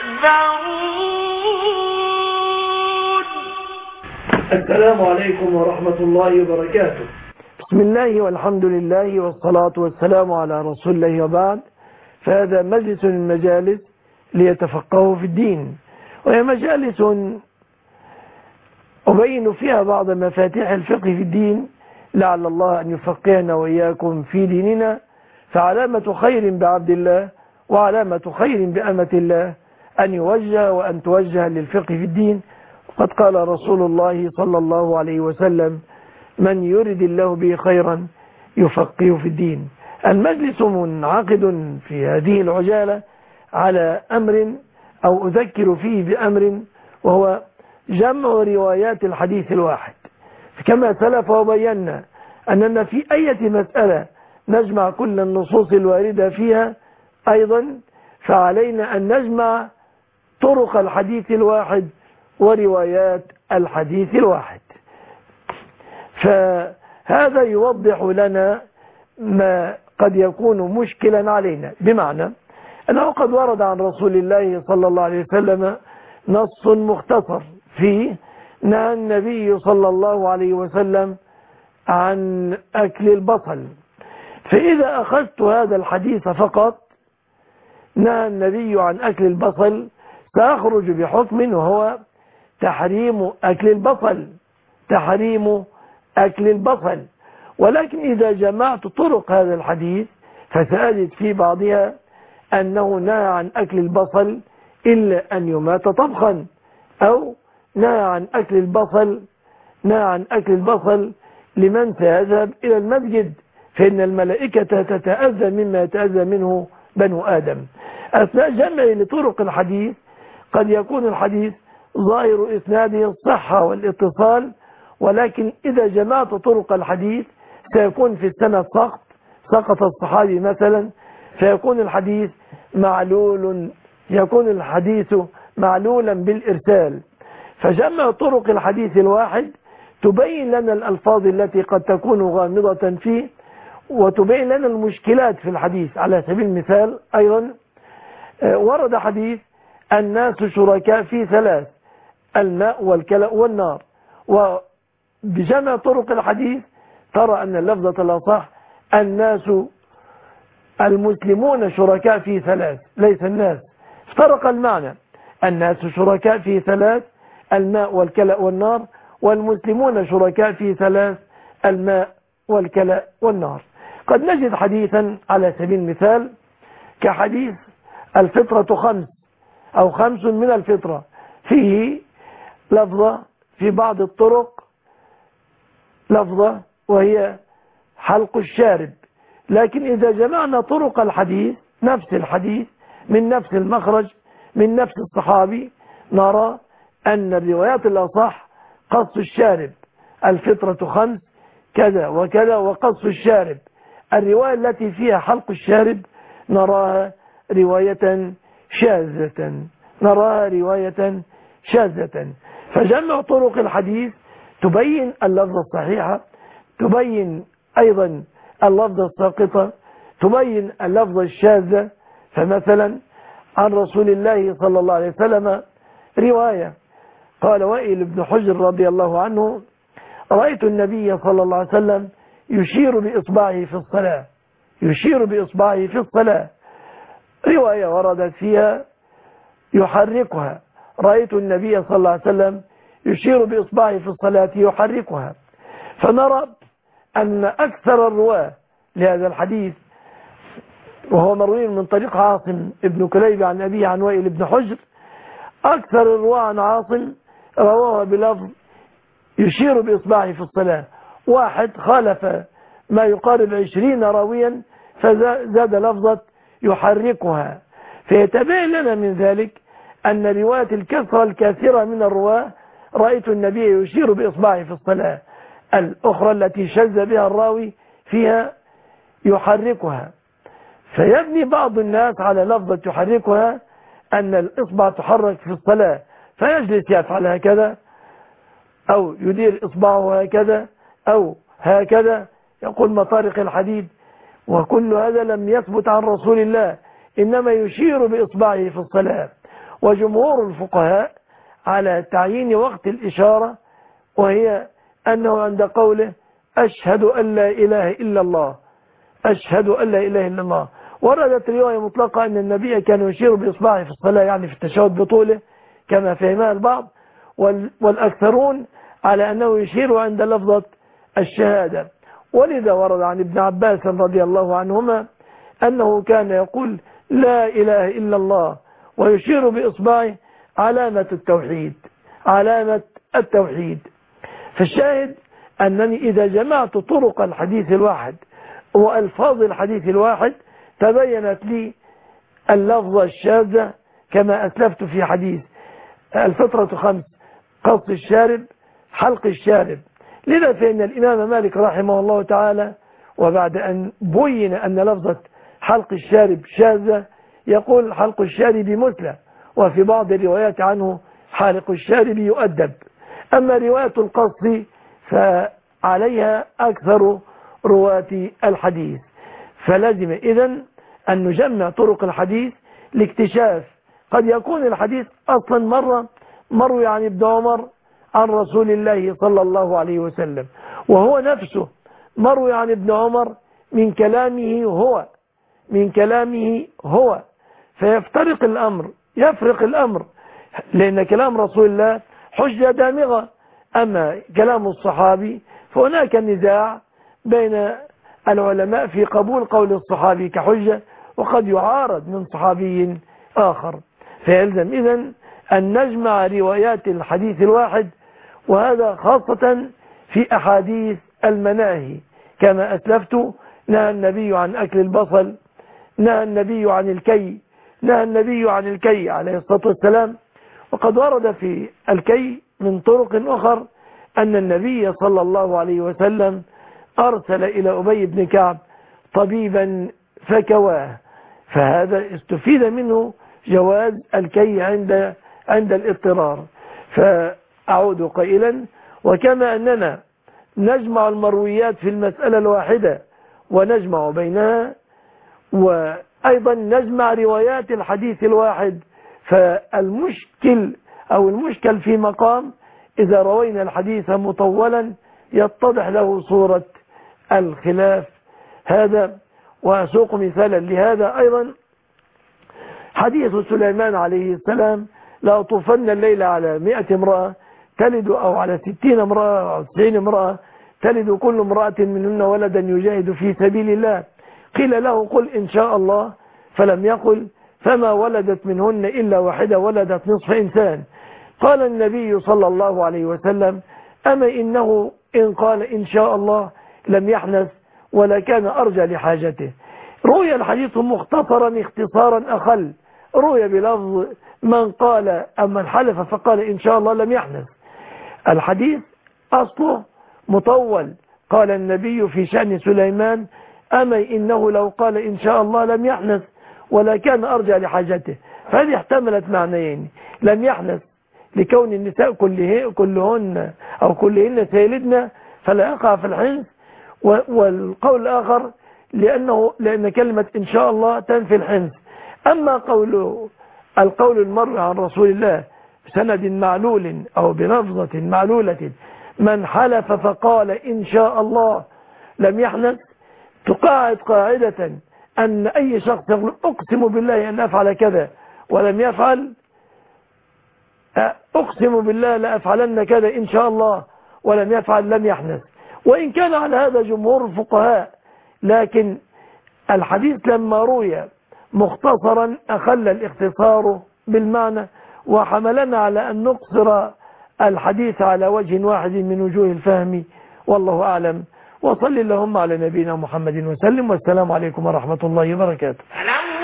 السلام عليكم ورحمة الله وبركاته. بسم الله والحمد لله والصلاة والسلام على رسول الله وبعد. فهذا مجلس من المجالس ليتفقهوا في الدين، وهي مجالس أبين فيها بعض مفاتيح الفقه في الدين لعل الله أن يفقهنا وإياكم في ديننا. فعلامة خير بعبد الله وعلامة خير بأمة الله أن يوجه وأن توجه للفقه في الدين. قد قال رسول الله صلى الله عليه وسلم: من يرد الله به خيرا يفقه في الدين. المجلس منعقد في هذه العجالة على أمر أو أذكر فيه بأمر، وهو جمع روايات الحديث الواحد. كما سلف وبينا أننا في أي مسألة نجمع كل النصوص الواردة فيها، أيضا فعلينا أن نجمع طرق الحديث الواحد وروايات الحديث الواحد. فهذا يوضح لنا ما قد يكون مشكلا علينا، بمعنى أنه قد ورد عن رسول الله صلى الله عليه وسلم نص مختصر فيه نهى النبي صلى الله عليه وسلم عن أكل البصل. فإذا أخذت هذا الحديث فقط نهى النبي عن أكل البصل سأخرج بحكم وهو تحريم أكل البصل، تحريم أكل البصل. ولكن إذا جمعت طرق هذا الحديث فسأجد في بعضها أنه نهى عن أكل البصل إلا أن يمات طبخا، أو نهى عن أكل البصل لمن سيذهب إلى المسجد، فإن الملائكة تتأذى مما يتأذى منه بنو آدم. أثناء جمعي لطرق الحديث قد يكون الحديث ظاهر إسناده الصحة والاتصال، ولكن إذا جمعت طرق الحديث سيكون في السنة سقط الصحابي مثلا، فيكون الحديث معلولا بالإرسال. فجمع طرق الحديث الواحد تبين لنا الألفاظ التي قد تكون غامضة فيه، وتبين لنا المشكلات في الحديث. على سبيل المثال أيضا ورد حديث الناس شركاء في ثلاث: الماء والكلأ والنار. وبجمع طرق الحديث ترى أن اللفظة الأصح الناس المسلمون شركاء في ثلاث، ليس الناس. افترق المعنى: الناس شركاء في ثلاث: الماء والكلأ والنار، والمسلمون شركاء في ثلاث: الماء والكلأ والنار. قد نجد حديثا على سبيل المثال كحديث الفطرة 5 أو 5 من الفطرة، فيه لفظة في بعض الطرق لفظة وهي حلق الشارب. لكن إذا جمعنا طرق الحديث نفس الحديث من نفس المخرج من نفس الصحابي نرى أن الروايات الأصح قص الشارب، الفطرة 5 كذا وكذا وقص الشارب. الرواية التي فيها حلق الشارب نراها رواية شاذة. فجمع طرق الحديث تبين اللفظة الصحيحة، تبين أيضا اللفظة الساقطة، تبين اللفظة الشاذة. فمثلا عن رسول الله صلى الله عليه وسلم رواية قال وائل بن حجر رضي الله عنه: رأيت النبي صلى الله عليه وسلم يشير بإصبعه في الصلاة. رواية وردت فيها يحركها: رأيت النبي صلى الله عليه وسلم يشير بإصبعه في الصلاة يحركها. فنرى أن أكثر الرواة لهذا الحديث، وهو مروي من طريق عاصم ابن كليب عن أبيه عن وائل بن حجر، أكثر الرواة عن عاصم رواه بلفظ يشير بإصبعه في الصلاة. واحد خالف ما يقارب 20 راويا فزاد لفظة يحركها. فيتبين لنا من ذلك أن رواية الكثرة الكثيرة من الرواة رأيت النبي يشير بإصبعه في الصلاة، الأخرى التي شذ بها الراوي فيها يحركها. فيبني بعض الناس على لفظة يحركها أن الإصبع تحرك في الصلاة، فيجلس يفعل هكذا أو يدير إصبعه هكذا أو هكذا، يقول مطارق الحديد. وكل هذا لم يثبت عن رسول الله، إنما يشير بإصبعه في الصلاة. وجمهور الفقهاء على تعيين وقت الإشارة، وهي أنه عند قوله أشهد أن لا إله إلا الله، أشهد أن لا إله إلا الله. وردت رواية مطلقة أن النبي كان يشير بإصبعه في الصلاة، يعني في التشهد بطوله كما فهمها البعض، والأكثرون على أنه يشير عند لفظة الشهادة. ولذا ورد عن ابن عباس رضي الله عنهما أنه كان يقول لا إله إلا الله ويشير بإصبعه علامة التوحيد، علامة التوحيد. فالشاهد أنني إذا جمعت طرق الحديث الواحد وألفاظ الحديث الواحد تبينت لي اللفظة الشاذة كما أسلفت في حديث الفطرة 5: قص الشارب، حلق الشارب. لذا فإن الإمام مالك رحمه الله تعالى وبعد أن بين أن لفظة حلق الشارب شاذة يقول حلق الشارب مثلى، وفي بعض الروايات عنه حالق الشارب يؤدب. أما رواية القص فعليها أكثر رواة الحديث. فلازم إذن أن نجمع طرق الحديث لاكتشاف، قد يكون الحديث أصلا مروي عن ابن عمر عن رسول الله صلى الله عليه وسلم، وهو نفسه مروي عن ابن عمر من كلامه هو، فيفترق الأمر، يفرق الأمر، لأن كلام رسول الله حجة دامغة. أما كلام الصحابي فهناك نزاع بين العلماء في قبول قول الصحابي كحجة، وقد يعارض من صحابي آخر. فيلزم إذن أن نجمع روايات الحديث الواحد، وهذا خاصة في أحاديث المناهي كما أسلفت. نهى النبي عن أكل البصل، نهى النبي عن الكي، نهى النبي عن الكي عليه الصلاة والسلام. وقد ورد في الكي من طرق أخر أن النبي صلى الله عليه وسلم أرسل إلى أبي بن كعب طبيبا فكواه، فهذا استفيد منه جواز الكي عند الاضطرار. فأعود قائلا: وكما أننا نجمع المرويات في المسألة الواحدة ونجمع بينها، وأيضا نجمع روايات الحديث الواحد، فالمشكل في مقام إذا روينا الحديث مطولا يتضح له صورة الخلاف هذا. وأسوق مثالا لهذا أيضا حديث سليمان عليه السلام: لا أطوفن الليل على 100 امرأة تلد، أو على 60 امرأة أو 90 امرأة تلد كل امرأة منهن ولدا يجاهد في سبيل الله. قيل له: قل إن شاء الله، فلم يقل، فما ولدت منهن إلا واحدة ولدت نصف إنسان. قال النبي صلى الله عليه وسلم: أما إنه إن قال إن شاء الله لم يحنث ولا كان أرجى لحاجته. روي الحديث مختصرا اختصارا أخل، روي بلفظ من قال أم من حلف فقال إن شاء الله لم يحنث. الحديث أصله مطول. قال النبي في شأن سليمان: أما إنه لو قال إن شاء الله لم يحنث ولا كان أرجى لحاجته. فهذه احتملت معنيين: لم يحنث لكون النساء كلهن سيلدن فلا يقع في الحنث، والقول الآخر لأن كلمة إن شاء الله تنفي الحنث. أما القول المروي عن رسول الله بسند معلول أو بلفظة معلولة: من حلف فقال إن شاء الله لم يحنث، تقاعد قاعدة أن أي شخص يقول أقسم بالله أن أفعل كذا ولم يفعل، أقسم بالله لأفعلن كذا إن شاء الله ولم يفعل، لم يحنث. وإن كان على هذا جمهور الفقهاء، لكن الحديث لما روي مختصرا أخل الاختصار بالمعنى، وحملنا على أن نقصر الحديث على وجه واحد من وجوه الفهم، والله أعلم. وصل اللهم على نبينا محمد وسلم، والسلام عليكم ورحمة الله وبركاته.